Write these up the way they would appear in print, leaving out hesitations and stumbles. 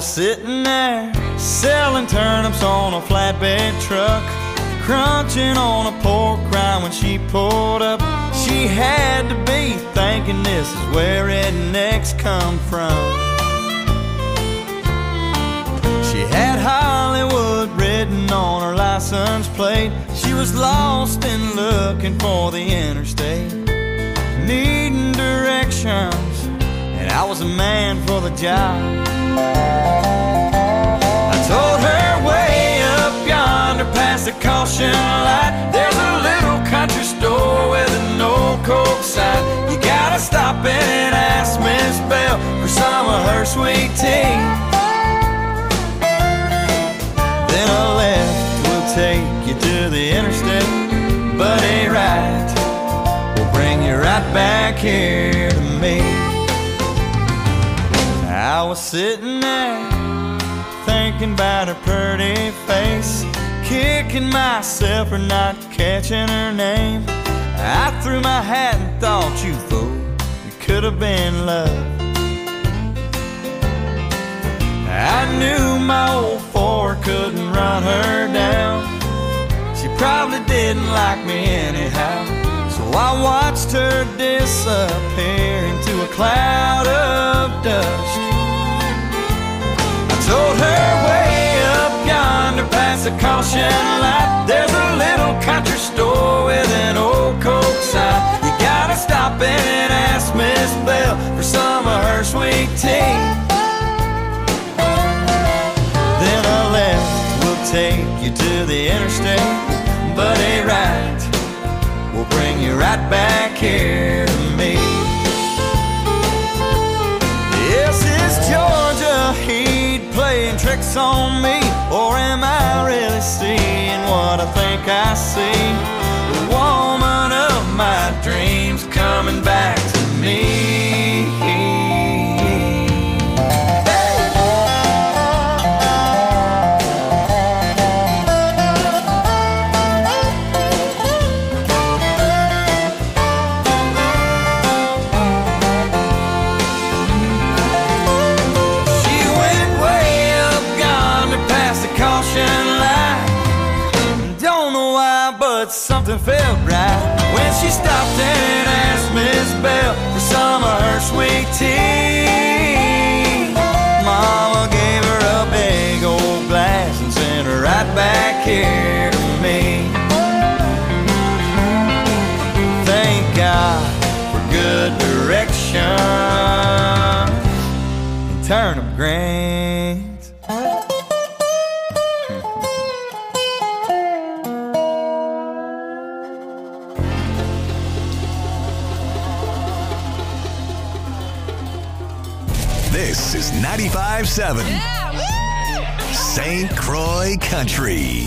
was sitting there selling turnips on a flatbed truck, crunching on a pork rind when she pulled up. She had to be thinking this is where rednecks come from. She had Hollywood written on her license plate. She was lost and looking for the interstate, needing directions, and I was a man for the job. I told her way up yonder past the caution light, there's a little country store with an old Coke sign. You gotta stop in and ask Miss Bell for some of her sweet tea. Then a left will take you to the interstate, but a right will bring you right back here to me. I was sitting there thinking about her pretty face, kicking myself for not catching her name. I threw my hat and thought, you fool, it could have been love. I knew my old Ford couldn't run her down. She probably didn't like me anyhow, so I watched her disappear into a cloud of dust. I told her way up yonder past the caution light, there's a little country store with an old Coke sign. You gotta stop in and ask Miss Bell for some of her sweet tea. Then a left will take you to the interstate, but a right will bring you right back here to me. Yes, is Georgia Heat playing tricks on me, or am I really seeing what I think I see? The woman of my dreams coming back to me. Something felt right when she stopped and asked Miss Bell for some of her sweet tea. Mama gave her a big old glass and sent her right back here to me. Thank God for good direction and turnip greens. This is 95.7 St. Croix Country.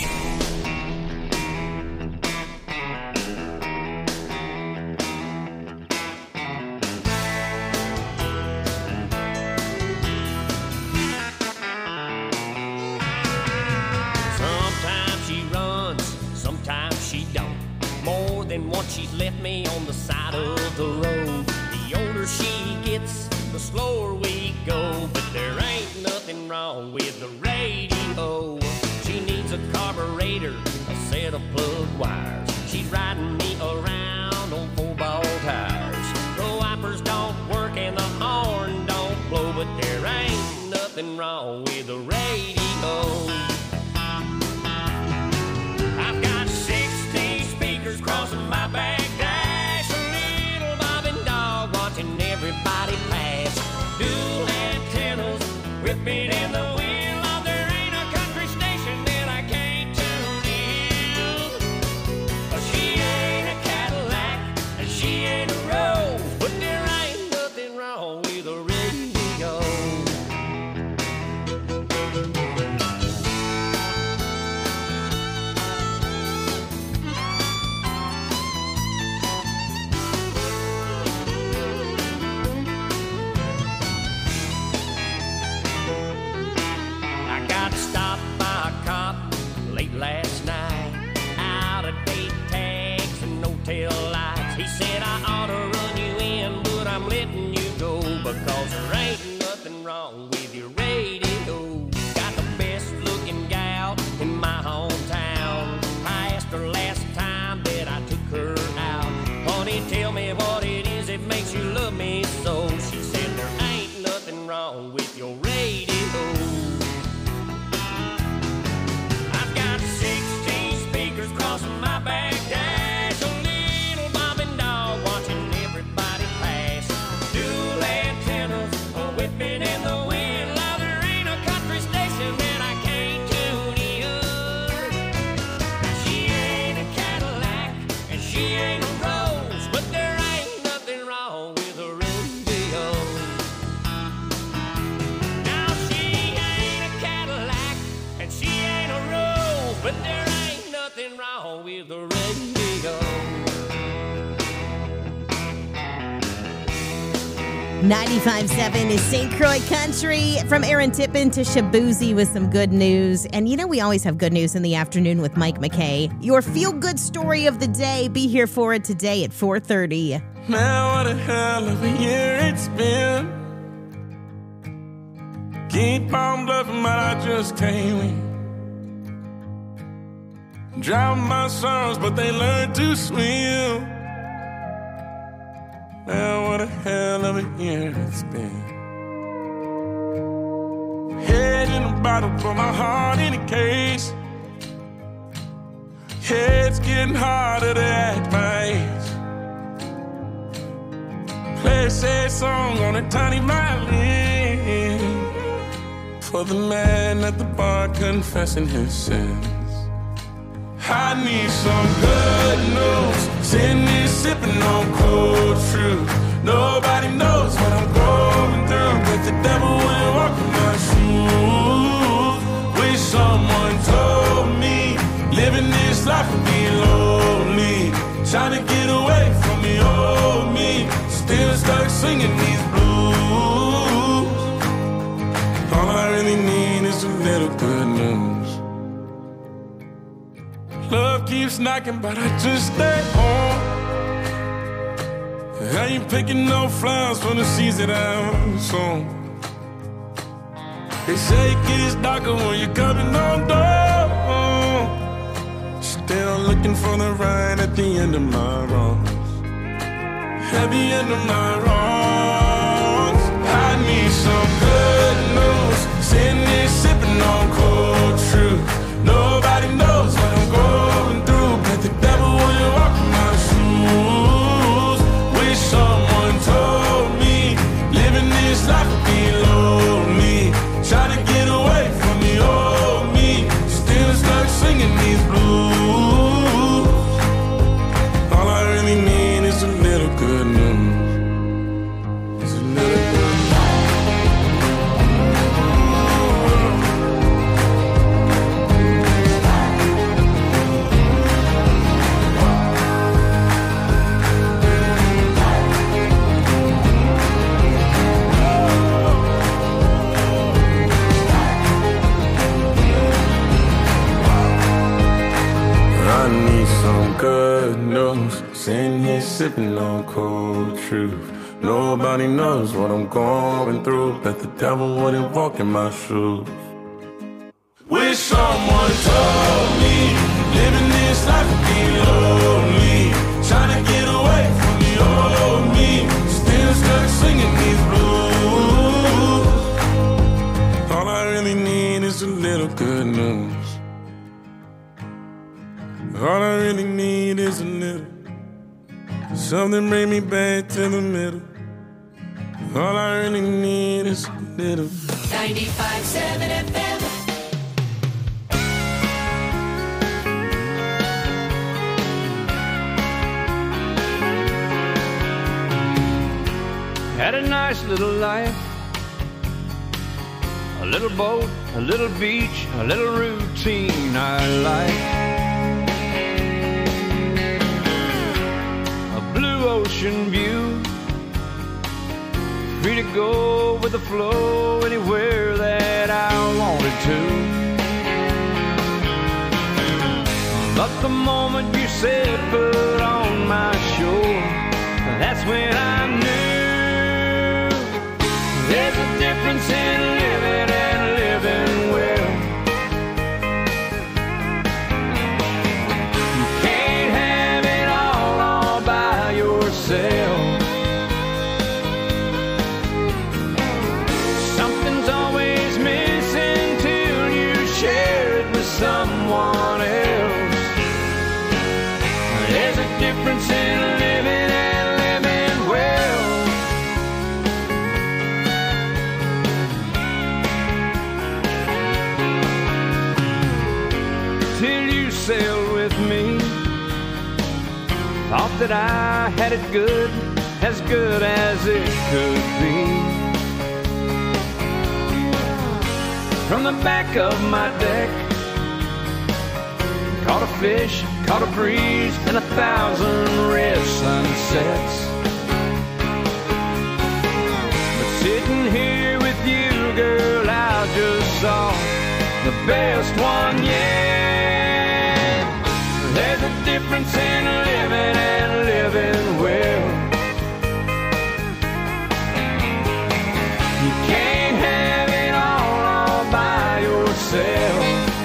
Sometimes she runs, sometimes she don't. More than once she's left me on the side of the road. The older she gets, the slower we go, but there ain't nothing wrong with the radio. She needs a carburetor, a set of plug wires. She's riding me around on 4-ball tires. The wipers don't work and the horn don't blow, but there ain't nothing wrong with the radio. I've got 60 speakers crossing my back dash, a little bobbing dog watching everybody pass. Dual antennas whipping in the wind. Oh, there ain't a country station that I can't tune in. She ain't a Cadillac and she ain't a Rose, but there ain't nothing wrong with a radio. Last night, out of date tags and no tail lights. He said I ought to run you in, but I'm letting you go because there ain't nothing wrong with your radio. 95.7 is St. Croix Country. From Aaron Tippin to Shabuzi with some good news. And you know we always have good news in the afternoon with Mike McKay. Your feel-good story of the day. Be here for it today at 4:30. Man, what a hell of a year it's been. Keep on bluffing, but I just can't win. Drown my sons, but they learn to swim. Man, what a hell of a year it's been. Head in a bottle, put my heart in a case. It's getting harder to act my age. Play a sad song on a tiny violin for the man at the bar confessing his sins. I need some good news. Sitting here sipping on cold truth. Nobody knows what I'm going through, but the devil will walk in my shoes. Wish someone told me living this life would be lonely. Trying to get away from the old me. Still stuck singing these blues. All I really need is a little good news. Love keeps knocking, but I just stay home. I ain't picking no flowers for the seeds that I'm sown. They say it gets darker when you're coming on door. Still looking for the right at the end of my wrongs. At the end of my wrongs, I need some good news. Sitting here sipping on cold truth. Nobody knows what I'm going through, but the devil will walk in my shoes. Wish someone told me living this life would be lonely. Trying to get away from the old me. Still stuck singing these blues. All I really need is a little good news. It's a little good good news. Sitting here sipping on cold truth. Nobody knows what I'm going through, but the devil wouldn't walk in my shoes. Wish someone told me living this life would be lonely. Trying to get away from the old me. Still stuck singing these blues. All I really need is a little good news. All I really need is a little. Something bring me back to the middle. All I really need is a little. 95.7 FM. Had a nice little life. A little boat, a little beach, a little routine I like. Ocean view, free to go with the flow anywhere that I wanted to. But the moment you said put on my shore, that's when I knew there's a difference in living and living well. You can't have it all by yourself. Something's always missing till you share it with someone else. There's a difference in living and living well. Till you sailed with me, thought that I had it good as it could be. From the back of my deck, caught a fish, caught a breeze, and 1,000 red sunsets. best one yet. There's a difference in living and living well. You can't have it all by yourself.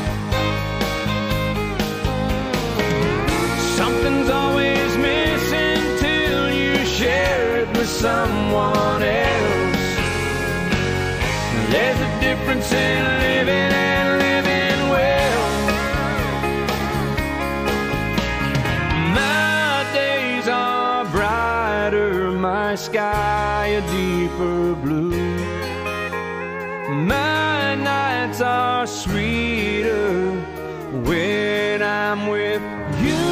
Something's always missing till you share it with someone else. There's a difference in living and living well. My days are brighter, my sky a deeper blue. My nights are sweeter when I'm with you.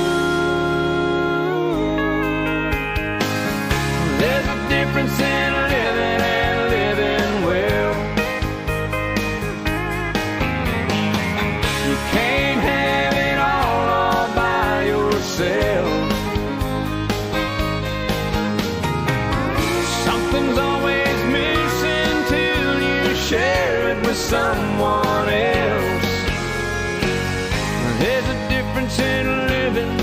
There's a difference in living and living well. You can't have it all by yourself. Something's always missing till you share it with someone else. There's a difference in living.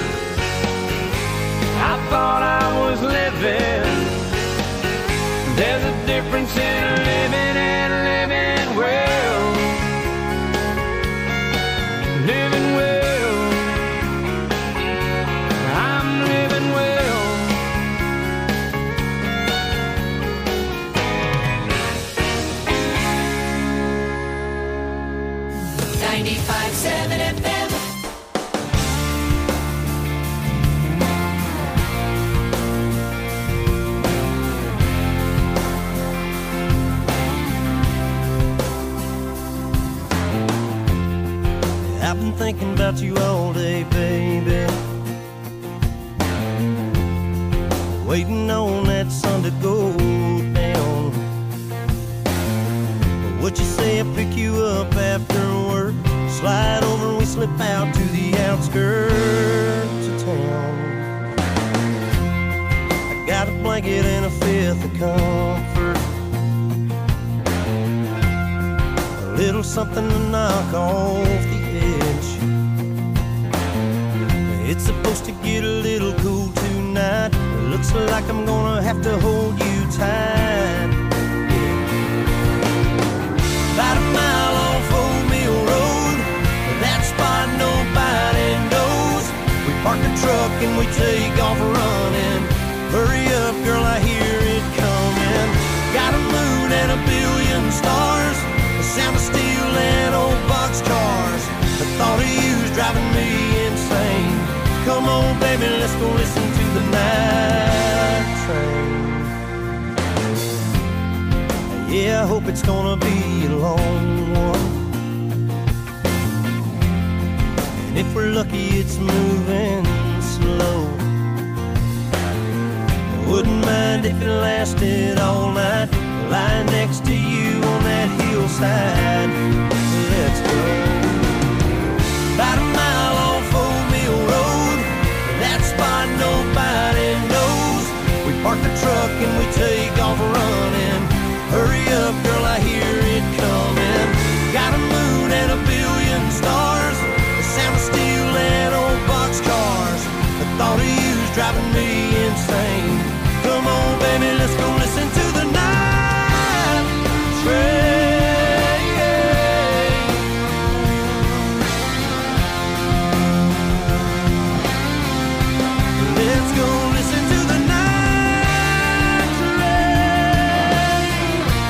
I thought I was living. There's a difference in living and living well. Living well. I'm living well. 95.7 FM. I've been thinking about you all day, baby. Waiting on that sun to go down. What you say I pick you up after work? Slide over and we slip out to the outskirts of town. I got a blanket and a fifth of comfort, a little something to knock off the edge. It's supposed to get a little cool tonight. It looks like I'm gonna have to hold you tight. About a mile off Old Mill Road, that spot nobody knows. We park the truck and we take off running. Hurry up, girl, I hear it coming. Got a moon and a billion stars, the sound of steel and old boxcars. The thought of you's driving me insane. Come on, baby, let's go listen to the night train. Yeah, I hope it's gonna be a long one. And if we're lucky, it's moving slow. I wouldn't mind if it lasted all night, lying next to you on that hillside. Let's go. About a mile off Old Mill Road, that spot nobody knows. We park the truck and we take off running. Hurry up, girl, I hear it coming. Got a moon and a billion stars, the sound of steel and old boxcars. The thought of you's driving me insane. Come on, baby, let's go listen to the night train. Let's go listen to the night train.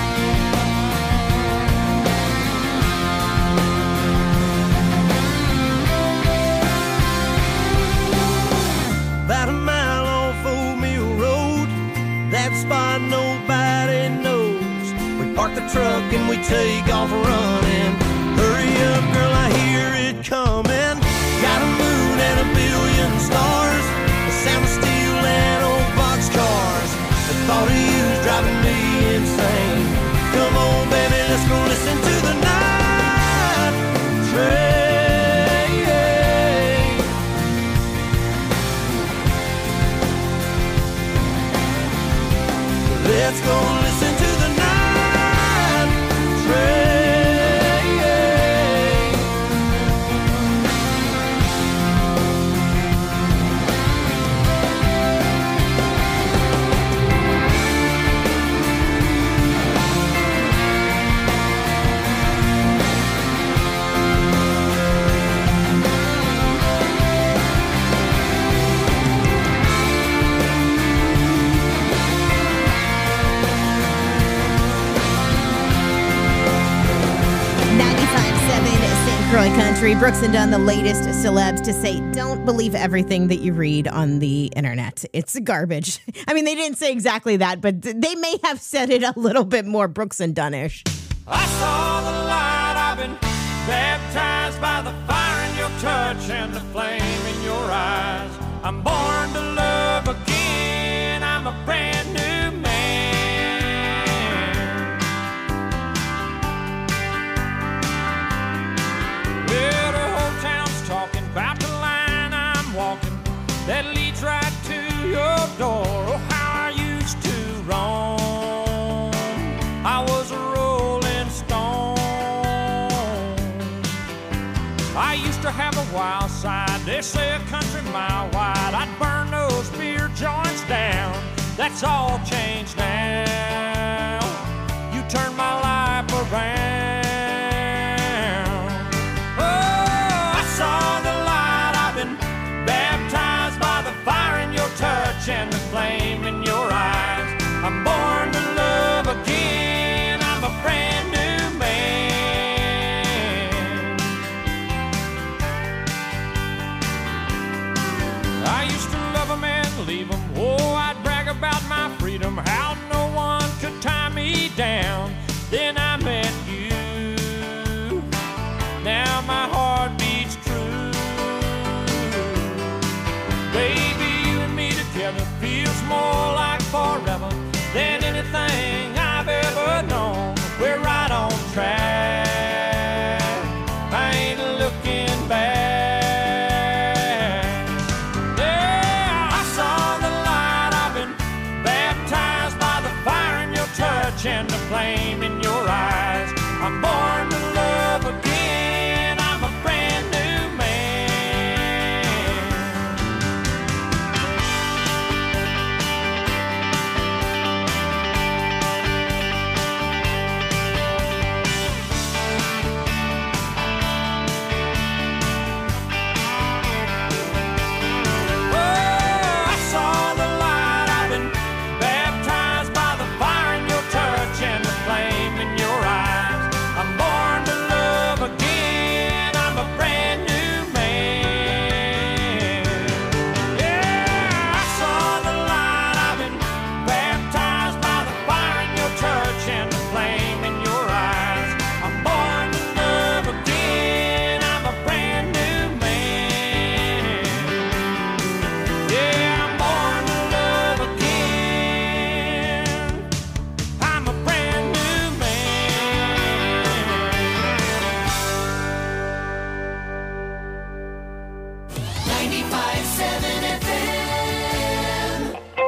About a mile off Old Mill Road, that spot nobody knows. We park the truck and we take off running. Hurry up, girl, I hear it coming. Got a moon and a billion stars, the sound of steel and old boxcars. The thought of you's driving me insane. Come on, baby, let's go listen to the night train. Let's go listen to the night train. Country. Brooks and Dunn, the latest celebs to say, don't believe everything that you read on the internet. It's garbage. I mean, they didn't say exactly that, but they may have said it a little bit more Brooks and Dunnish. I saw the light, I've been baptized by the fire in your touch and the flame in your eyes. I'm born to love again, I'm a brand new man. Well, the whole town's talking about the line I'm walking that leads right to your door. Oh, how I used to roam, I was a rolling stone. I used to have a wild side, they say a country mile wide. I'd burn those beer joints down, that's all changed now. You turned my life around. Oh, I saw the light, I've been baptized by the fire in your touch and the flame in your eyes. I'm born to love again, I'm a brand new man. I used to love them and leave them. Oh, I'd brag about my freedom, how no one could tie me down. Then I met you, now my heart beats true. Baby, you and me together feels more like forever than anything I've ever known. We're right on track, I ain't looking back. Yeah, I saw the light, I've been baptized by the fire in your touch and the flame in your eyes. I'm born to love again, I'm a brand new man. Oh, I saw the light, I've been baptized by the fire in your touch and the flame in your eyes. I'm born to love again, I'm a brand new man. Yeah, I saw the light, I've been baptized by the fire in your touch and the flame in your eyes. I'm born to love again, I'm a brand new man. Yeah, I'm born to love again, I'm a brand new man. 95.7 FM.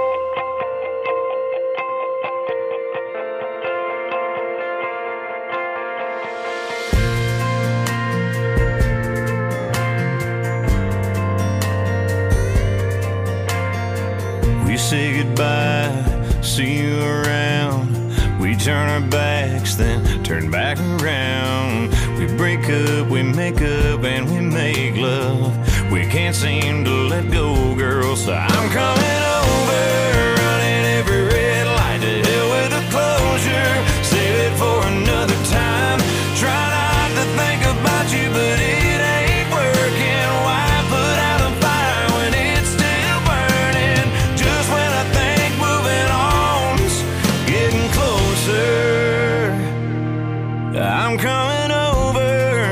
We say goodbye, see you around. We turn our backs, then turn back around. We break up, we make up, and we make love. We can't seem to let go, girl, so I'm coming over, running every red light. To hell with the closure, save it for another time. Try not to think about you, but it ain't working. Why put out a fire when it's still burning? Just when I think moving on's getting closer, I'm coming over.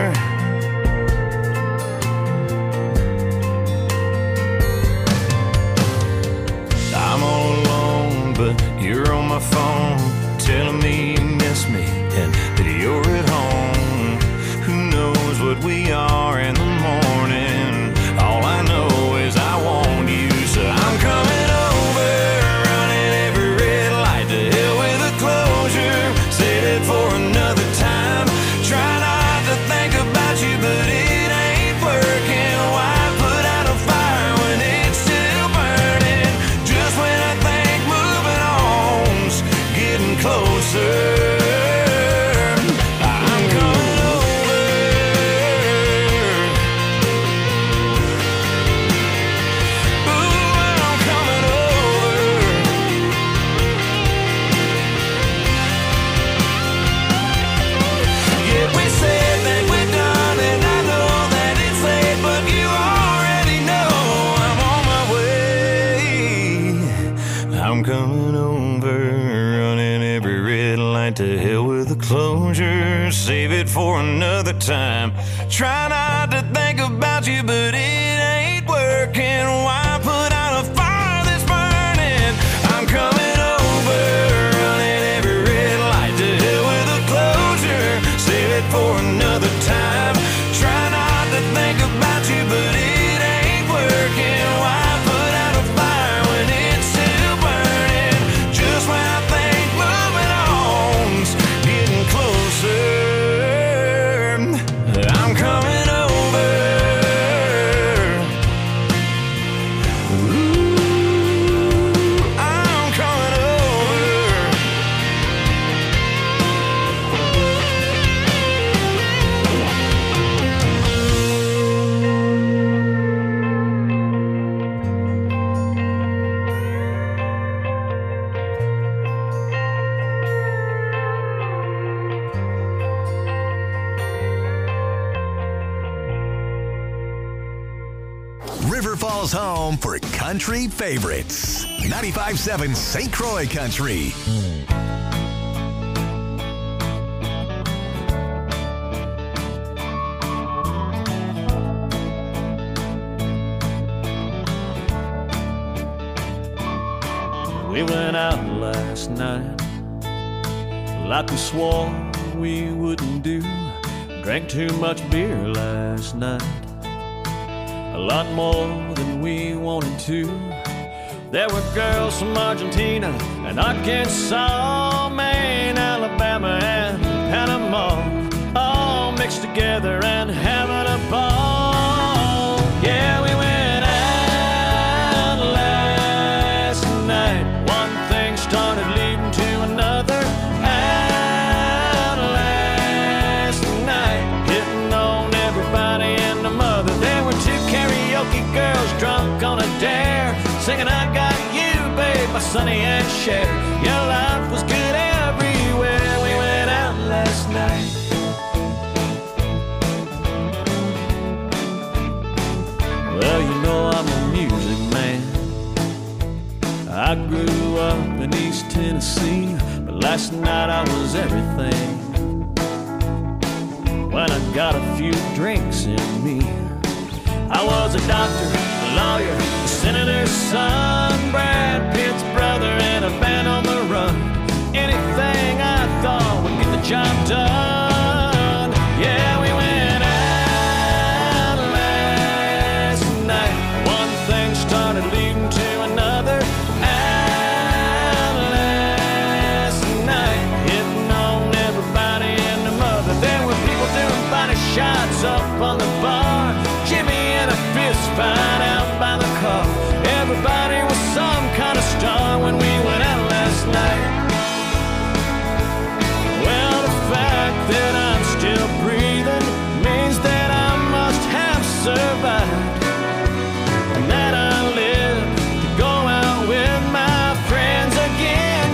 I'm all alone, but you're on my phone, telling me you miss me and that you're at home. Who knows what we are in the morning? All I know is I want you, so I'm coming over, running every red light. To hell with the closure, save it for another time. Try not to think about you, but it ain't working. Why put out a fire when it's still burning? Just when I think moving on's getting closer, I'm coming over. I'm coming over, running every red light, to hell with the closure. Save it for another time. Try not to think about you, but it ain't working. Why put out a fire that's burning? I'm coming over, running every red light, to hell with the closure. Save it for another time. Try not to think about you, but it ain't working. Why put out a fire when it's still burning? Just when I think moving on's getting closer, I'm coming over. Ooh, I'm coming over. River Falls home for country favorites. 95.7 St. Croix Country. We went out last night like we swore we wouldn't do. Drank too much beer last night, a lot more than we wanted to. There were girls from Argentina and Arkansas, Maine, Alabama, and Panama, all mixed together and having a ball. Yeah, we went out last night. One thing started leading to another. Out last night, hitting on everybody and the mother. There were two karaoke girls drunk on a dare, singing I Got You, Babe by Sonny and Cher. Your life was good everywhere. We went out last night. Well, you know I'm a music man. I grew up in East Tennessee, but last night I was everything. When I got a few drinks in me, I was a doctor, a lawyer, a senator's son, Brad Pitt's brother, and a band on the run. Anything I thought would get the job done. Yeah, we went out last night. One thing started leading to another. Out last night, hitting on everybody and the mother. There were people doing body shots up on the bar, Jimmy and a fist fight out by the car. Everybody was some kind of star when we went out last night. Well, the fact that I'm still breathing means that I must have survived, and that I live to go out with my friends again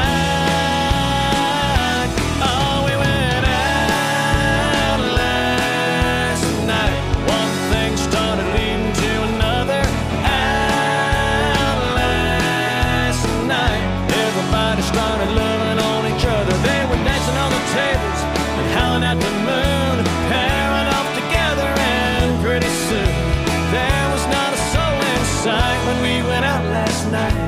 tonight. Oh, we went out last night. One thing started leading to another. Out last night, everybody started loving on each other. They were dancing on the tables and howling at the moon, pairing off together, and pretty soon there was not a soul in sight when we went out last night.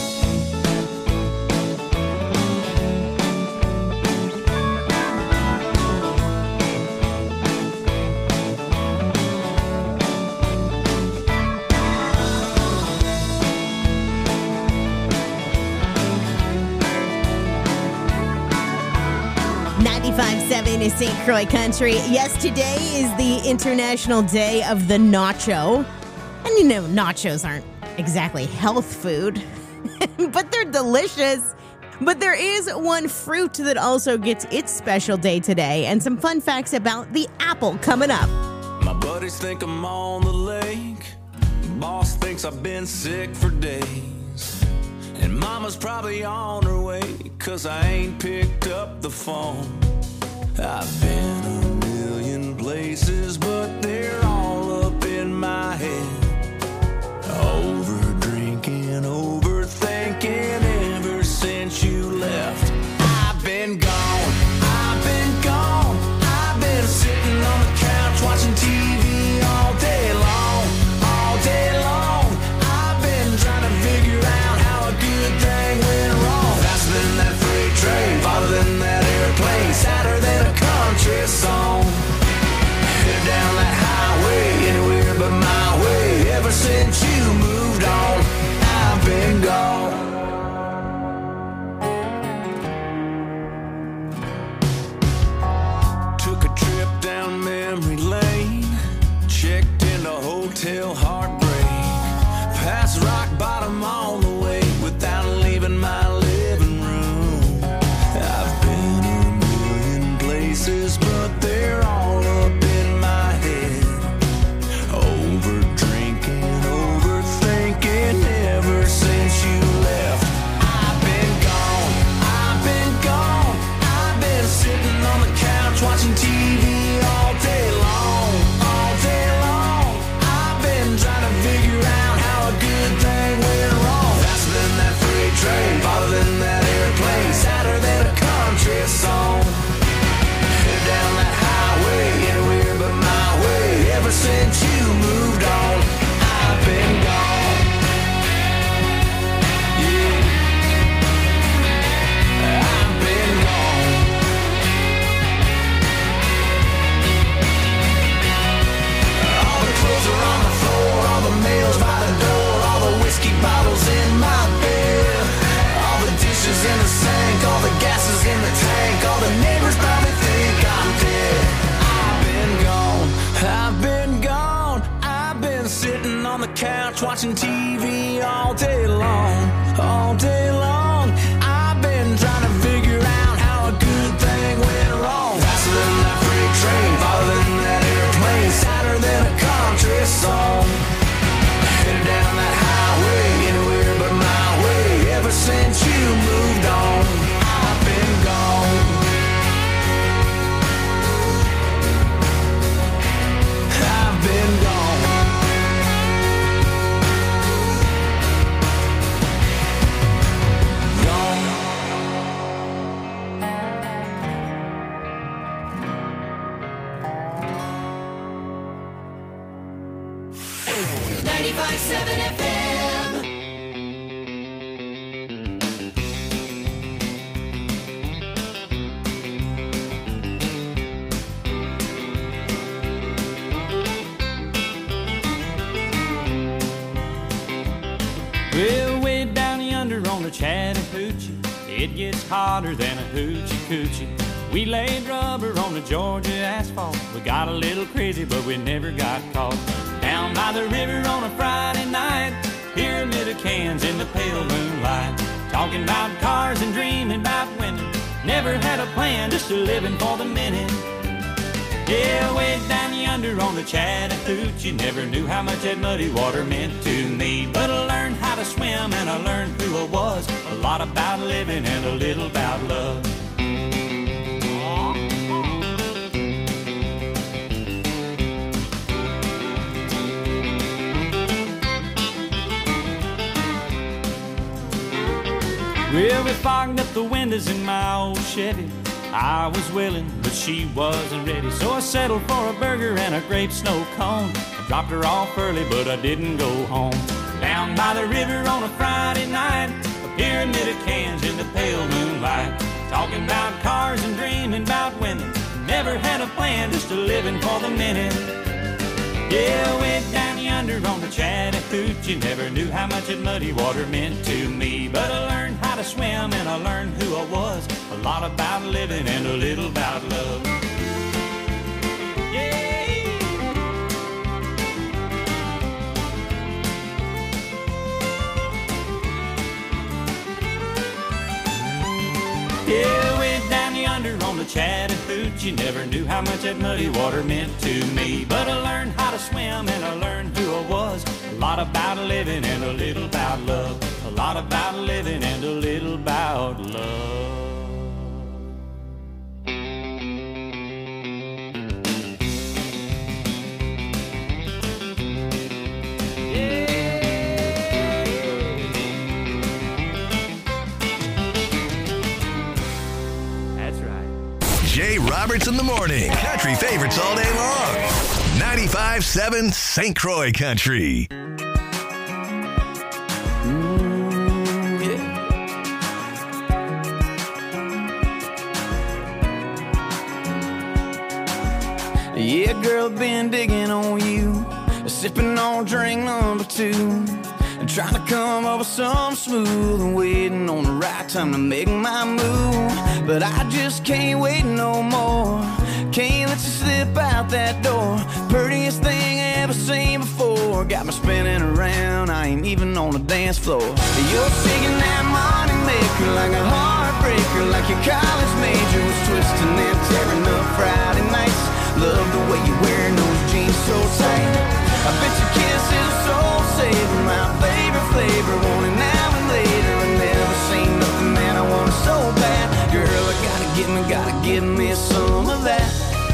is St. Croix Country. Yes, today is the International Day of the Nacho. And you know, nachos aren't exactly health food, but they're delicious. But there is one fruit that also gets its special day today, and some fun facts about the apple coming up. My buddies think I'm on the lake. Boss thinks I've been sick for days. And mama's probably on her way, 'cause I ain't picked up the phone. I've been a million places, but they're all up in my head. Over drinking, overthinking, couch watching TV all day long, all day long. I've been trying to figure out how a good thing went wrong. Faster than that freight train, farther than that airplane, sadder than a country song. Headed down that highway, anywhere but my way. Ever since you moved on, I've been gone. I've been gone. Gone. 95.7 FM. Well, way down yonder on the Chattahoochee, it gets hotter than a hoochie coochie. We laid rubber on the Georgia asphalt. We got a little crazy, but we never got caught. Down by the river on a Friday night, pyramid of cans in the pale moonlight. Talking about cars and dreaming about women. Never had a plan, just a living for the minute. Yeah, way down yonder on the Chattahoochee, never knew how much that muddy water meant to me. But I learned how to swim and I learned who I was. A lot about living and a little about love. Well, we fogged up the windows in my old Chevy. I was willing, but she wasn't ready. So I settled for a burger and a grape snow cone. I dropped her off early, but I didn't go home. Down by the river on a Friday night, a pyramid of cans in the pale moonlight. Talking about cars and dreaming about women. Never had a plan, just a living for the minute. Yeah, way down yonder on the Chattahoochee, never knew how much that muddy water meant to me. But I learned how to swim and I learned who I was. A lot about living and a little about love. Yeah. Yeah, way down yonder on the Chattahoochee, never knew how much that muddy water meant to me. But I learned how to swim and I learned who I was. A lot about living and a little about love. A lot about living and a little about love. Jay Roberts in the morning. Country favorites all day long. 95.7 St. Croix Country. Yeah, girl, been digging on you, sipping on drink number 2. Trying to come up with something smooth and waiting on the right time to make my move. But I just can't wait no more. Can't let you slip out that door. Prettiest thing I ever seen before. Got me spinning around, I ain't even on the dance floor. You're shaking that money maker like a heartbreaker, like your college major was twisting and tearing up Friday nights. Love the way you're wearing those jeans so tight. I bet your kiss is a soul saver, my favorite flavor. Want it now and later. I never seen nothing that I want so bad. Girl, I gotta give me some of that.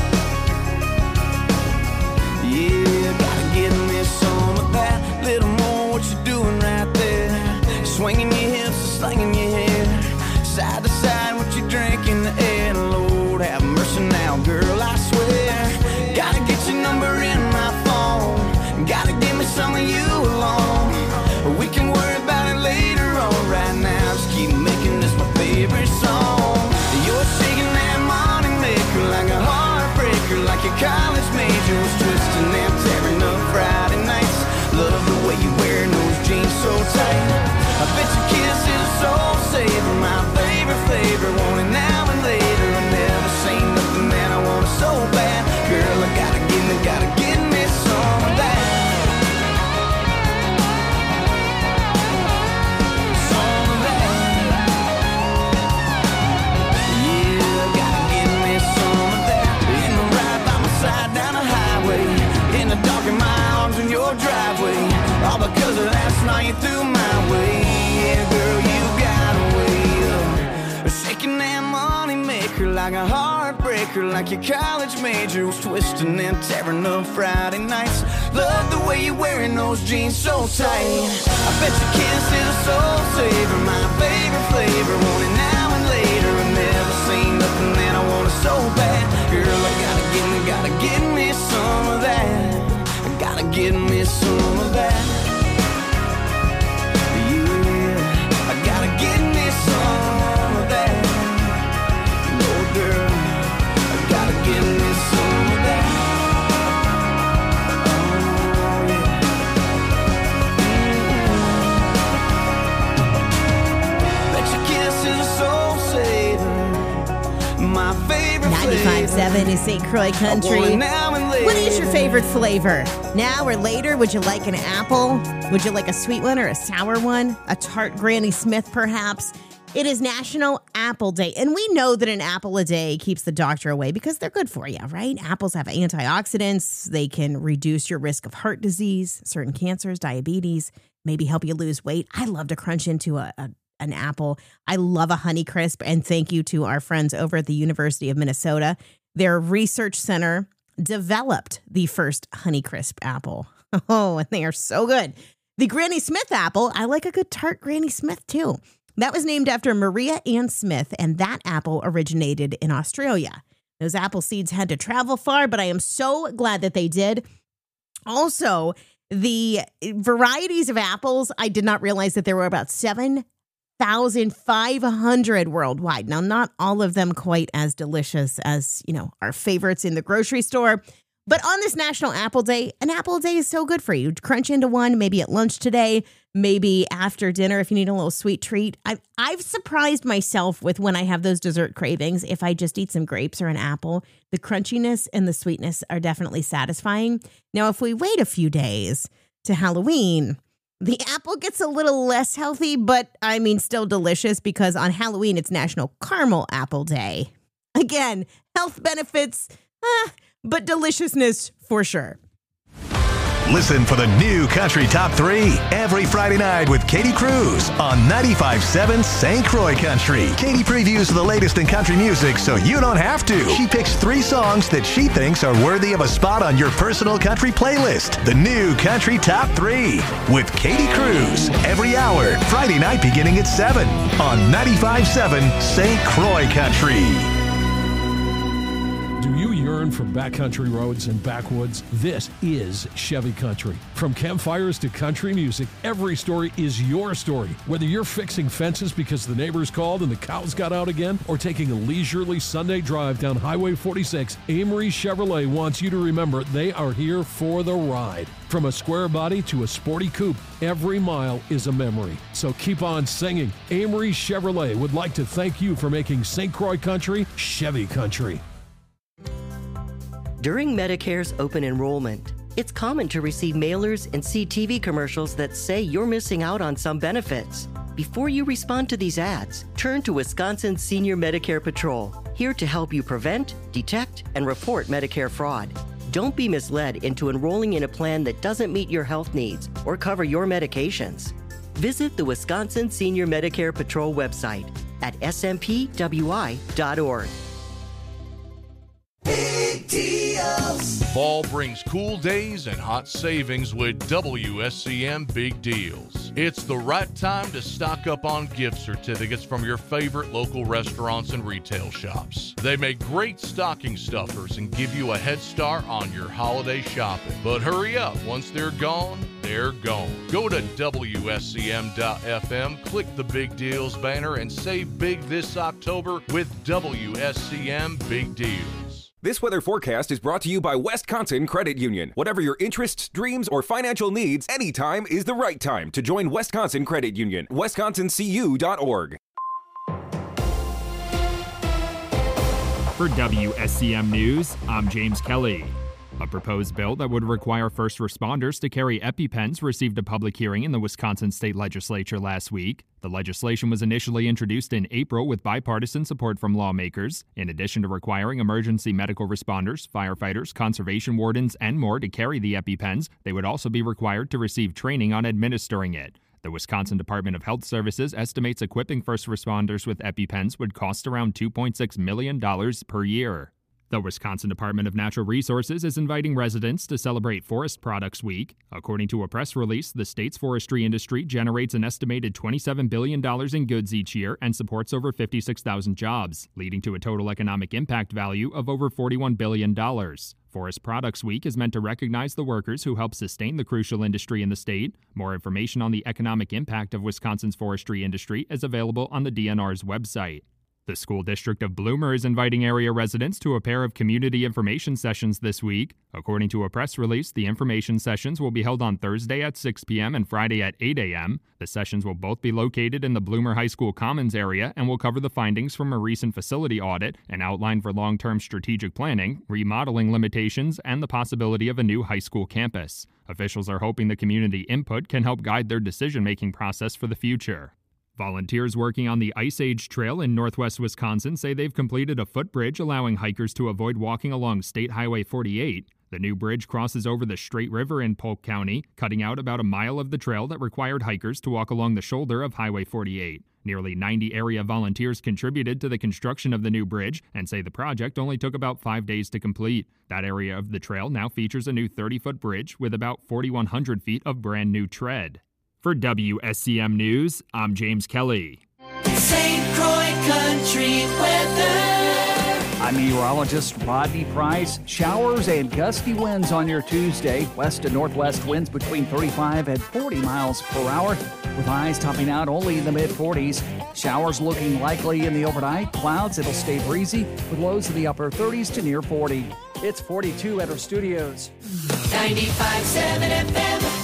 Yeah, gotta give me some of that. Little more what you doing right there. Swinging your hips, slinging your hair. Side to side, what you drink in the air. Lord, have mercy now, girl, I swear. Gotta get your number in my phone. Gotta give me some of you alone. We can worry about it later on. Right now, just keep making this my favorite song. You're shaking that money maker like a heartbreaker, like your college major was twisting and tearing up Friday nights. Love the way you're wearing those jeans so tight. I bet your kiss is a soul saver, my favorite because last night you threw my way. Yeah, girl, you got a way of shaking that money maker like a heartbreaker, like your college major was twisting and tearing up Friday nights. Love the way you're wearing those jeans so tight. I bet your kiss is a soul saver, my favorite flavor. Want it now and later. I've never seen nothing that I want it so bad. Girl, I gotta get me some of that. I gotta get me some of that. Yeah, I gotta get me some of that. No, girl, I gotta get me some of that. Oh, yeah. Bet your kiss is a soul saver. My favorite 95.7 is St. Croix Country. What is your favorite flavor? Now or later? Would you like an apple? Would you like a sweet one or a sour one? A tart Granny Smith, perhaps? It is National Apple Day, and we know that an apple a day keeps the doctor away because they're good for you, right? Apples have antioxidants. They can reduce your risk of heart disease, certain cancers, diabetes, maybe help you lose weight. I love to crunch into an apple. I love a Honeycrisp, and thank you to our friends over at the University of Minnesota. Their research center developed the first Honeycrisp apple. Oh, and they are so good. The Granny Smith apple, I like a good tart Granny Smith too. That was named after Maria Ann Smith, and that apple originated in Australia. Those apple seeds had to travel far, but I am so glad that they did. Also, the varieties of apples, I did not realize that there were about 7,500 worldwide. Now, not all of them quite as delicious as, our favorites in the grocery store. But on this National Apple Day, an apple a day is so good for you. Crunch into one, maybe at lunch today, maybe after dinner if you need a little sweet treat. I've surprised myself with when I have those dessert cravings. If I just eat some grapes or an apple, the crunchiness and the sweetness are definitely satisfying. Now, if we wait a few days to Halloween, the apple gets a little less healthy, but still delicious because on Halloween, it's National Caramel Apple Day. Again, health benefits, but deliciousness for sure. Listen for the new Country Top 3 every Friday night with Katie Cruz on 95.7 St. Croix Country. Katie previews the latest in country music so you don't have to. She picks 3 songs that she thinks are worthy of a spot on your personal country playlist. The new Country Top 3 with Katie Cruz every hour, Friday night beginning at 7 on 95.7 St. Croix Country. Do you yearn for backcountry roads and backwoods? This is Chevy Country. From campfires to country music, every story is your story. Whether you're fixing fences because the neighbors called and the cows got out again, or taking a leisurely Sunday drive down Highway 46, Amory Chevrolet wants you to remember they are here for the ride. From a square body to a sporty coupe, every mile is a memory. So keep on singing. Amory Chevrolet would like to thank you for making St. Croix Country Chevy Country. During Medicare's open enrollment, it's common to receive mailers and see TV commercials that say you're missing out on some benefits. Before you respond to these ads, turn to Wisconsin Senior Medicare Patrol, here to help you prevent, detect, and report Medicare fraud. Don't be misled into enrolling in a plan that doesn't meet your health needs or cover your medications. Visit the Wisconsin Senior Medicare Patrol website at smpwi.org. Big deals. Fall brings cool days and hot savings with WSCM Big Deals. It's the right time to stock up on gift certificates from your favorite local restaurants and retail shops. They make great stocking stuffers and give you a head start on your holiday shopping. But hurry up, once they're gone, they're gone. Go to WSCM.FM, click the Big Deals banner, and save big this October with WSCM Big Deals. This weather forecast is brought to you by Wisconsin Credit Union. Whatever your interests, dreams, or financial needs, anytime is the right time to join Wisconsin Credit Union. WisconsinCU.org. For WSCM News, I'm James Kelly. A proposed bill that would require first responders to carry EpiPens received a public hearing in the Wisconsin State Legislature last week. The legislation was initially introduced in April with bipartisan support from lawmakers. In addition to requiring emergency medical responders, firefighters, conservation wardens, and more to carry the EpiPens, they would also be required to receive training on administering it. The Wisconsin Department of Health Services estimates equipping first responders with EpiPens would cost around $2.6 million per year. The Wisconsin Department of Natural Resources is inviting residents to celebrate Forest Products Week. According to a press release, the state's forestry industry generates an estimated $27 billion in goods each year and supports over 56,000 jobs, leading to a total economic impact value of over $41 billion. Forest Products Week is meant to recognize the workers who help sustain the crucial industry in the state. More information on the economic impact of Wisconsin's forestry industry is available on the DNR's website. The school district of Bloomer is inviting area residents to a pair of community information sessions this week. According to a press release, the information sessions will be held on Thursday at 6 p.m. and Friday at 8 a.m. The sessions will both be located in the Bloomer High School Commons area and will cover the findings from a recent facility audit, an outline for long-term strategic planning, remodeling limitations, and the possibility of a new high school campus. Officials are hoping the community input can help guide their decision-making process for the future. Volunteers working on the Ice Age Trail in northwest Wisconsin say they've completed a footbridge allowing hikers to avoid walking along State Highway 48. The new bridge crosses over the Straight River in Polk County, cutting out about a mile of the trail that required hikers to walk along the shoulder of Highway 48. Nearly 90 area volunteers contributed to the construction of the new bridge and say the project only took about 5 days to complete. That area of the trail now features a new 30-foot bridge with about 4,100 feet of brand new tread. For WSCM News, I'm James Kelly. St. Croix Country weather. I'm meteorologist Rodney Price. Showers and gusty winds on your Tuesday. West and northwest winds between 35 and 40 miles per hour, with highs topping out only in the mid-40s. Showers looking likely in the overnight. Clouds, it'll stay breezy, with lows in the upper 30s to near 40. It's 42 at our studios. 95.7 FM.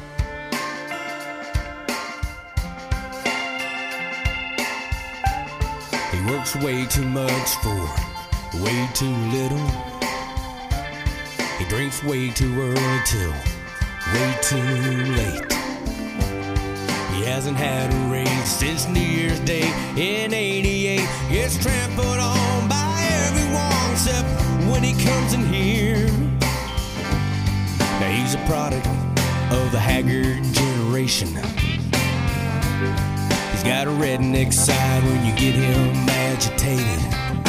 He works way too much for way too little. He drinks way too early till way too late. He hasn't had a raise since New Year's Day in '88. Gets trampled on by everyone except when he comes in here. Now he's a product of the haggard generation. He's got a redneck side when you get him agitated.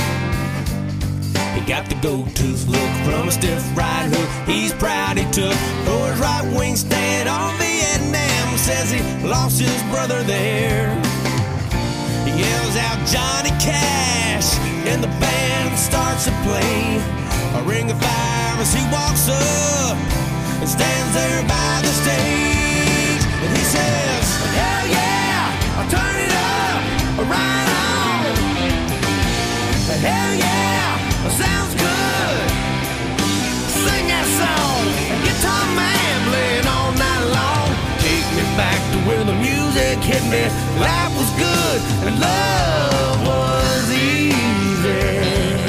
He got the gold-tooth look from a stiff right hook he's proud he took for his right wing stand on Vietnam. Says he lost his brother there. He yells out Johnny Cash and the band starts to play a ring of fire as he walks up and stands there by the stage. And he says, hell yeah, I'll turn it up, right on. Hell yeah, sounds good. Sing that song, guitar man playing all night long. Take me back to where the music hit me. Life was good and love was easy.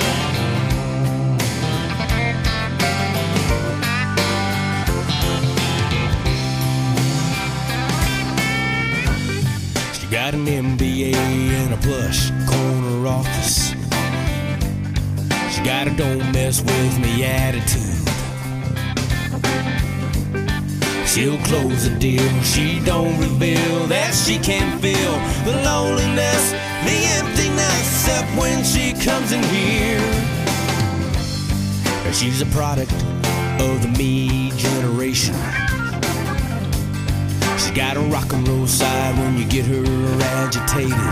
She got an MBA and a plush corner office. She got a don't mess with me attitude. She'll close the deal, she don't reveal that she can feel the loneliness, the emptiness, except when she comes in here. She's a product of the me generation. She's got a rock and roll side when you get her agitated.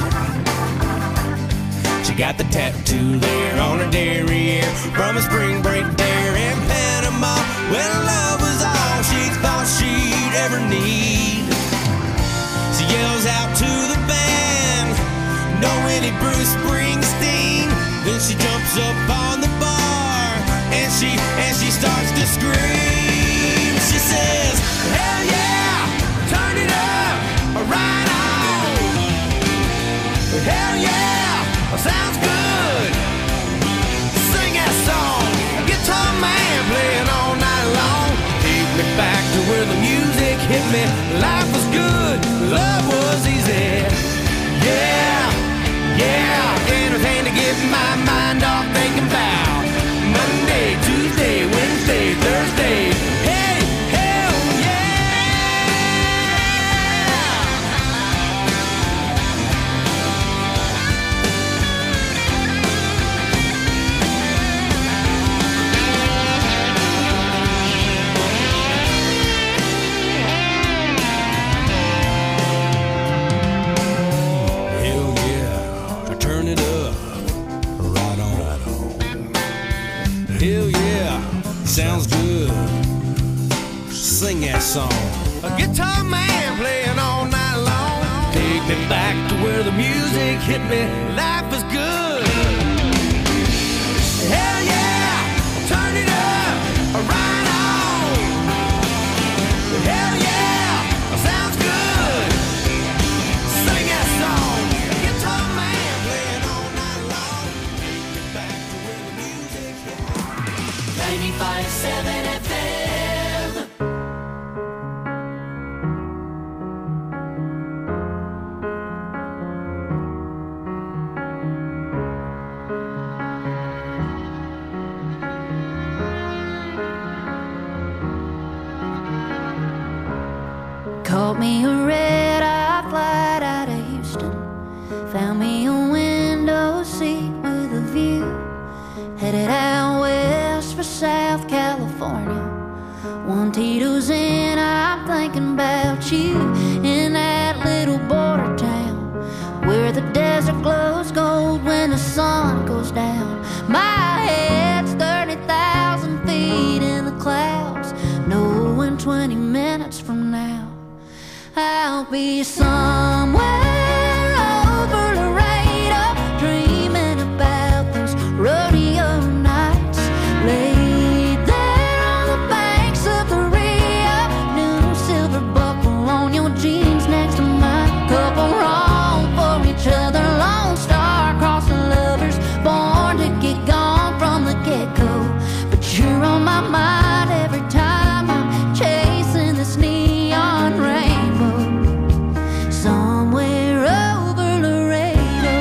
She got the tattoo there on her derriere from a spring break there in Panama, when love was all she thought she'd ever need. She yells out to the band, "No any Bruce Springsteen." Then she jumps up on the bar and she starts to scream. She says, hell yeah, turn it up, right on. Hell yeah, sounds good. Sing that song, guitar man playing all night. song. A guitar man playing all night long. Take me back to where the music hit me. Life is good. Hell yeah, turn it up, right on. Hell yeah, sounds good. Sing that song. Guitar man playing all night long. Take me back to where the music hit me. 95.7 FM. Caught me a red-eye flight out of Houston. Found me a window seat with a view. Headed out west for South California. One Tito's in, I'm thinking about you. In that little border town where the desert glows gold when the sun goes down. My head's 30,000 feet in the clouds, knowing 20 minutes from now I'll be somewhere over Laredo, dreaming about those rodeo nights. Laid there on the banks of the Rio, new silver buckle on your jeans next to mine. Couple wrong for each other, Lone Star crossing lovers, born to get gone from the get-go. But you're on my mind every time I'm chasing this neon rainbow. Somewhere over Laredo.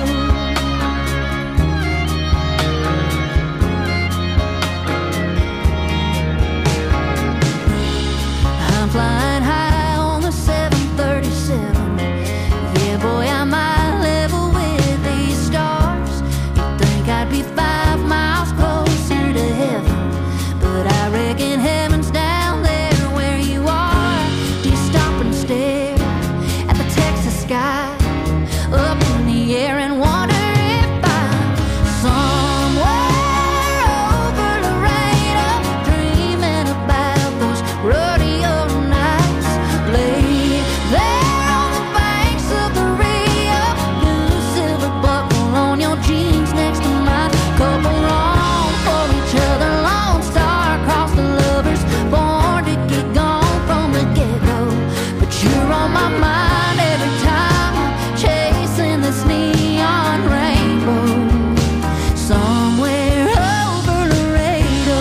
I'm flying high on the 737. Yeah, boy, I might level with these stars. You'd think I'd be 5 miles closer to heaven, but I reckon heaven's down there where you are. Do you stop and stare at the Texas sky up in the air and wonder if I'm somewhere over Laredo, dreaming about those rodeo nights. Lay there on the banks of the Rio, new silver buckle on your jeans next to mine. Couple wrong for each other, Lone Star across the lovers, born to get gone from the get-go. But you're on my mind every time I'm chasing this neon rainbow. Somewhere over Laredo,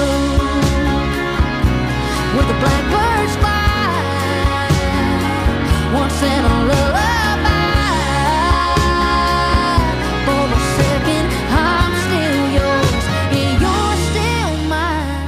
where the blackbirds fly, once in a lullaby. For a second, I'm still yours, and you're still mine.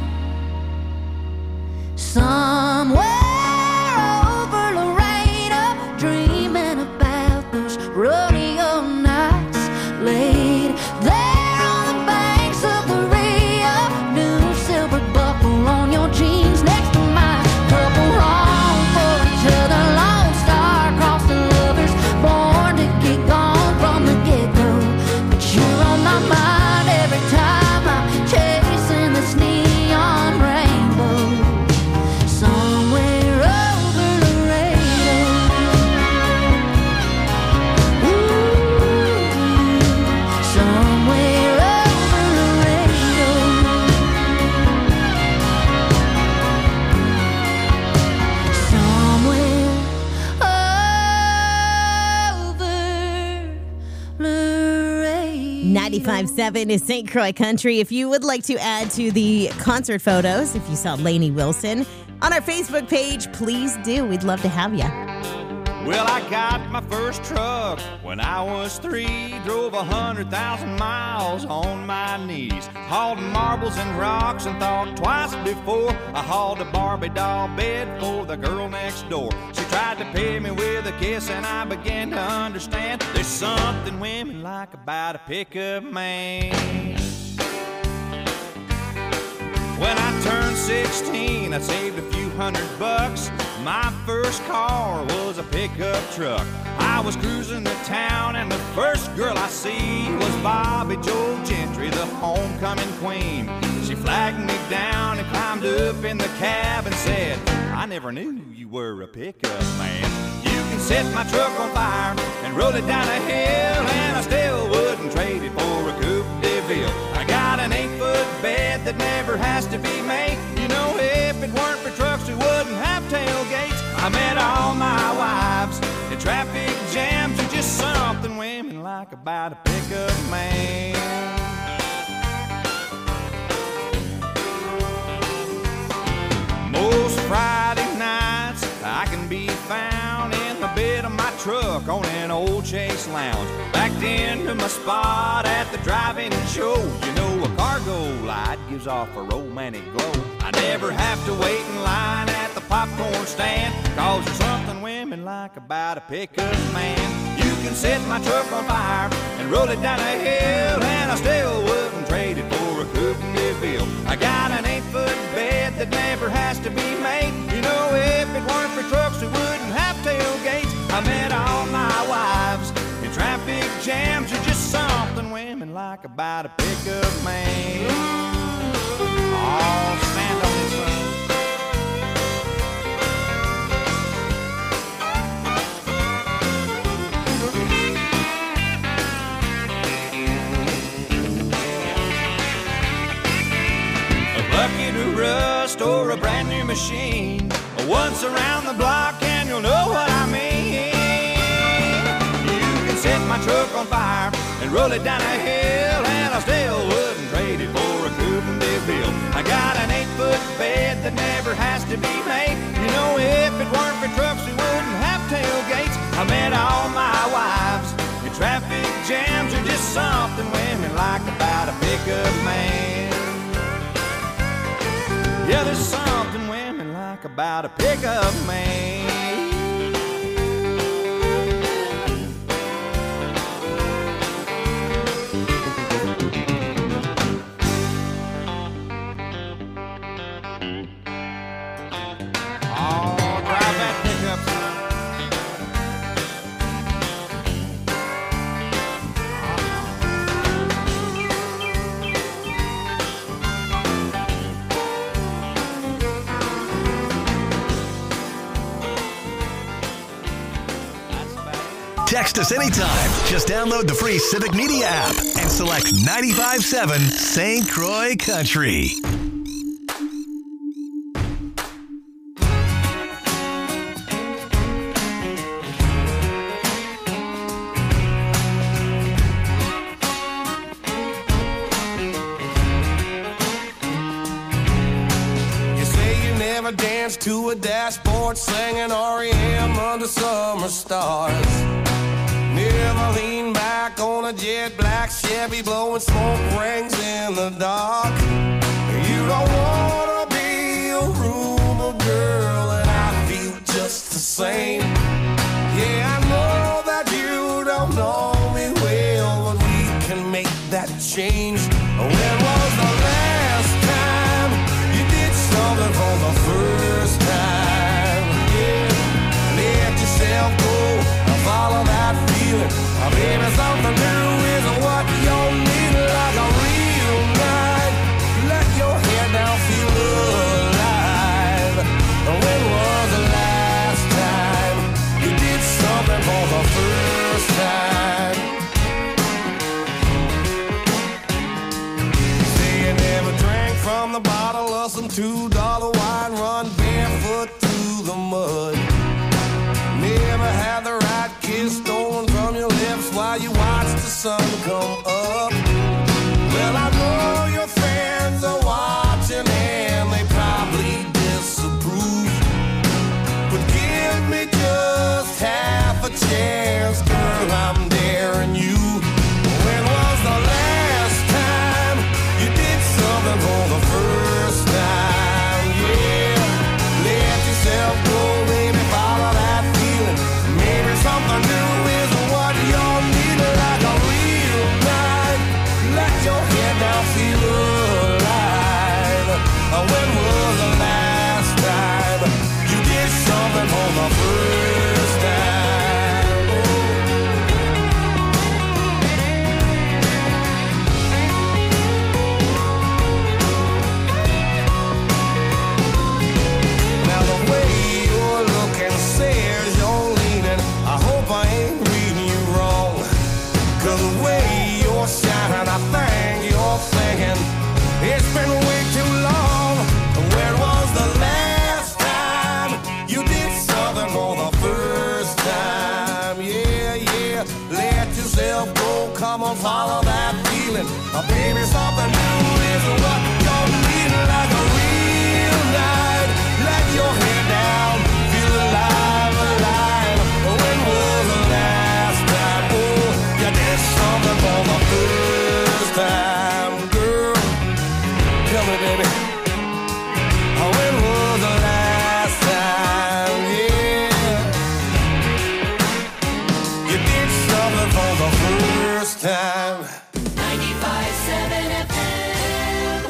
Somewhere over Laredo, dreaming about those rodeo nights. Laid there on the banks of the Rio, new silver buckle on your jeans next to mine. Couple wrong for each other, Lone Star across the lovers, born to get gone from the get-go. But you're on my mind every time I'm chasing this neon rainbow. Somewhere over Laredo. Somewhere over Laredo. Somewhere over Laredo. 95.7 is St. Croix Country. If you would like to add to the concert photos, if you saw Lainey Wilson on our Facebook page, please do. We'd love to have you. Well, I got my first truck when I was 3. Drove 100,000 miles on my knees. Hauled marbles and rocks and thought twice before I hauled a Barbie doll bed for the girl next door. She tried to pay me with a kiss and I began to understand there's something women like about a pickup man. When I turned 16, I saved a few $100. My first car was a pickup truck. I was cruising the town and the first girl I see was Bobby Joe Gentry, the homecoming queen. She flagged me down and climbed up in the cab and said, I never knew you were a pickup man. You can set my truck on fire and roll it down a hill, and I still wouldn't trade it for a Coupe de Ville. I got an 8-foot bed that never has to be made. You know, if it weren't for trucks, we wouldn't have tailgates. I met all my wives in traffic jams, are just something women like about a pickup man. Most Friday nights I can be found in the bed of my truck on an old Chase Lounge, backed into my spot at the drive-in show. You know, a cargo light gives off a romantic glow. I never have to wait in line at the popcorn stand, cause there's something women like about a pickup man. You can set my truck on fire and roll it down a hill, and I still wouldn't trade it for a Coupe de Ville. I got an 8-foot bed that never has to be made. You know, if it weren't for trucks, we wouldn't have tailgates. I met all my wives in traffic jams, are just something women like about a pickup man. Oh, stand on this one. Bucket of rust or a brand new machine, once around the block and you'll know what I mean. You can set my truck on fire and roll it down a hill, and I still wouldn't trade it for a Coupe de Ville. I got an 8-foot bed that never has to be made. You know, if it weren't for trucks, we wouldn't have tailgates. I met all my wives in traffic jams, are just something women like about a pickup man. Yeah, there's something women like about a pickup man. Oh, drive that pickup, son. Text us anytime. Just download the free Civic Media app and select 95.7 St. Croix Country. You say you never danced to a dashboard singing REM under summer stars. Never lean back on a jet black Chevy blowing smoke rings in the dark. You don't wanna be a rumor girl, and I feel just the same. Yeah, I know that you don't know me well, but we can make that change. When was the last time you did something for the first time? Yeah, let yourself go and follow that feeling. Maybe something new is what you need, like a real night. Let your head down, feel alive. When was the last time you did something for the first time? Say you never drank from the bottle of some $2 wine, run barefoot through the mud. Never had the right kiss stolen from your lips while you watch the sun come up. Well, I know your friends are watching and they probably disapprove, but give me just half a chance, girl, I'm daring you. When was the last time you did something for the first time? Yeah, let yourself go, baby, follow that feeling. Maybe something new is what you'll need, like a real night. Let your head down, feel alive. When was the last time you did something for the first time? 'Cause the way you're shining, I think you're thinking it's been way too long. When was the last time you did something for the first time? Yeah, yeah, let yourself go, come on, follow that feeling. Baby, something new is what you're needing, like a real night. Let your head down, feel alive, alive. When was the last time, oh, you did something for the first time, girl? Tell me, baby. When was the last time, yeah, you did something for the first time? 95.7 FM.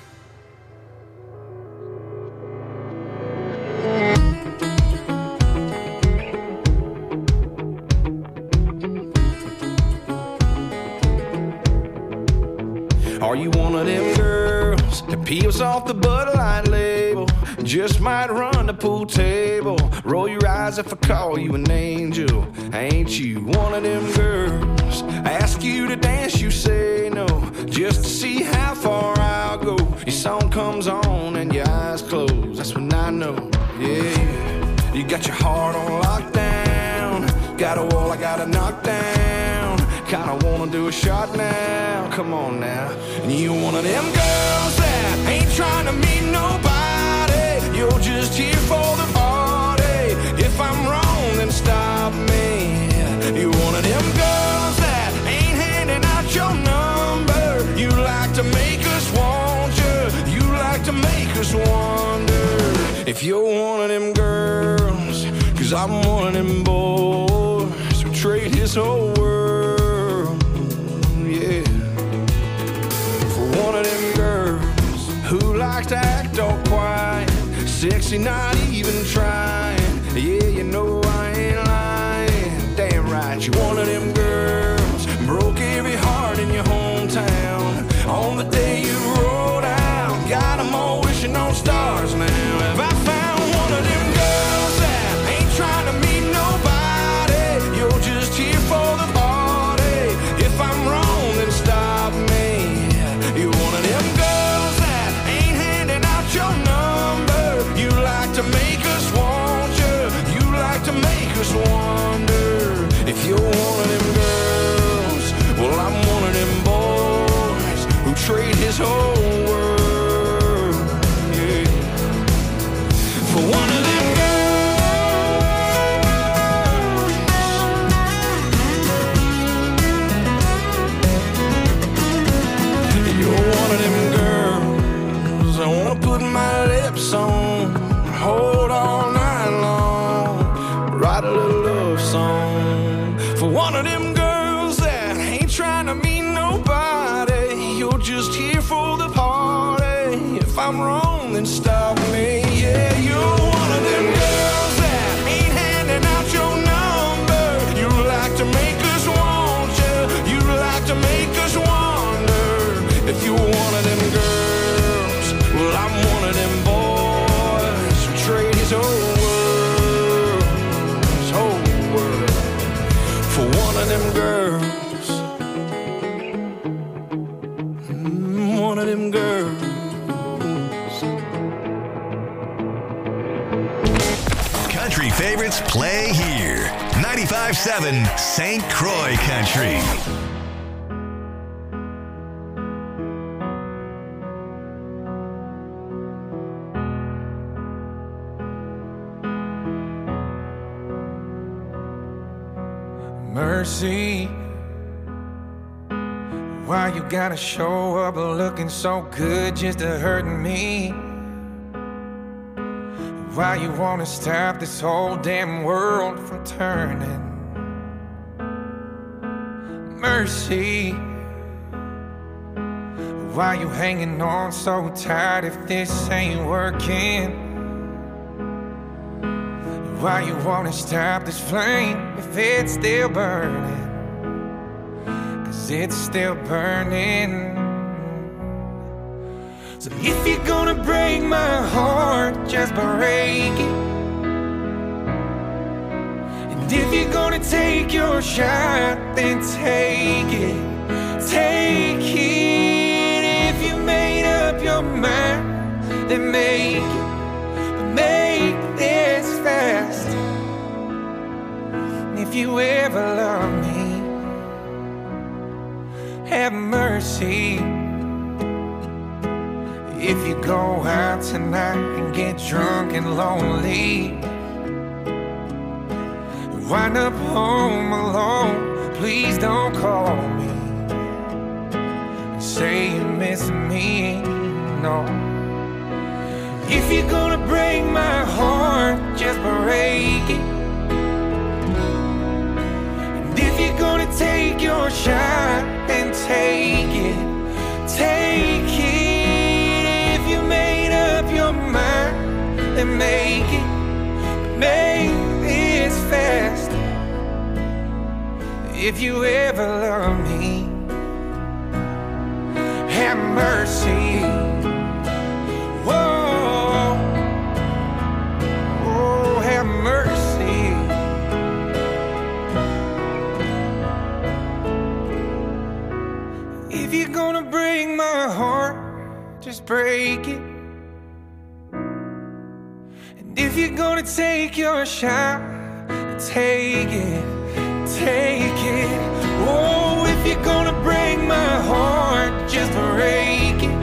Are you one of them girls that peels off the Bud Light label? Just might run the pool table. Roll your eyes if I call you an angel. Ain't you one of them girls? Ask you to dance, you say no, just to see how far I'll go. Your song comes on and your eyes close. That's when I know, yeah. You got your heart on lockdown. Got a wall I gotta knock down. Kinda wanna do a shot now. Come on now. And you one of them girls that ain't trying to meet nobody. You're just here for the party. If I'm wrong, then stop me. You're one of them girls that ain't handing out your number. You like to make us want you. You like to make us wonder if you're one of them girls. 'Cause I'm one of them boys who trade his whole world, yeah, for one of them girls who likes to act all quiet, sexy, not even trying. Yeah, you know I ain't lying. Damn right, you one of them girls broke every heart in your hometown on the day you rolled out. Got 'em all wishing on stars now. Have I found one of them girls that ain't trying to meet nobody? You're just here for the party. If I'm wrong, then stop me. You're one of them girls that ain't handing out your number. You like to make us want you. You like to make us wonder if you're one of them girls. Well, I'm one of them boys who trade his whole world, yeah, for one of them girls. You're one of them girls I wanna put my lips on, hold all night long, write a little love song for one of them girls that ain't trying to meet nobody. You're just here for the party. If I'm wrong, then stop me. Yeah, you're one of them girls that ain't handing out your number. You like to make us want you. You like to make us wonder if you're one of them girls. Well, I'm one of them boys who trade his whole world for one of them girls. One of them girls. Country favorites play here. 95.7 St. Croix Country. Mercy, why you gotta show up looking so good just to hurt me? Why you wanna stop this whole damn world from turning? Mercy, why you hanging on so tight if this ain't working? Why you wanna stop this flame if it's still burning? 'Cause it's still burning. So if you're gonna break my heart, just break it. And if you're gonna take your shot, then take it, take it. If you made up your mind, then make this fast. If you ever love me, have mercy. If you go out tonight and get drunk and lonely, wind up home alone, please don't call me and say you miss me, no. If you're gonna break my heart, just break it. And if you're gonna take your shot, then take it, take it. If you made up your mind, then make this fast. If you ever love me, have mercy. Whoa, oh, have mercy. If you're gonna break my heart, just break it. And if you're gonna take your shot, take it, take it. Whoa.